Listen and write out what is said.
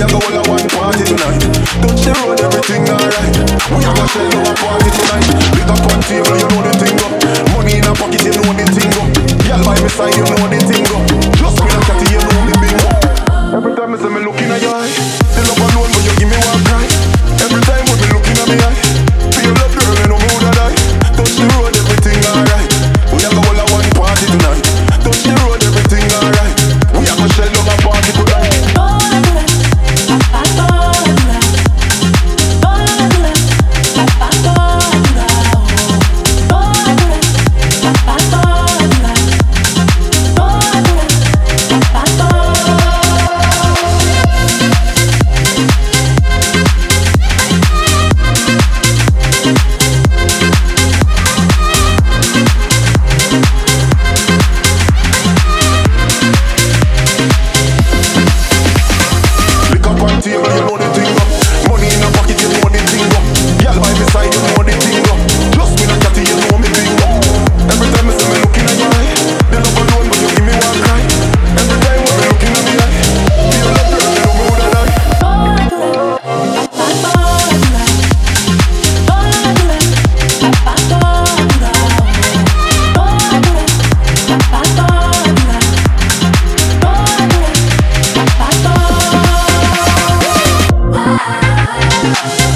a go all a one party tonight. Touch the road, everything alright. We a go shell out a party tonight. Lick up on table, you know the thing go. Money in a pocket, you know the thing go. Girl by my side, you know the thing go. Just me and Catty, you know me bingo. Every time I see me looking at your eye, the love alone, but you give me one cry. Every time when me looking at me eye, feel love girl, you know me woulda die. Touch the road, everything alright. We a go all a one party tonight. Touch the road, everything alright. We a go shell out a party tonight. You know the thing go. Money in a pocket, you know the thing go. Girl by my side, you know the thing go. Just me and Catty, you know me thing go. Every time I see me looking at your eye, the love alone, but you give me one cry. Every time when me looking at me eye, feel love girl, you know me woulda die. Bye.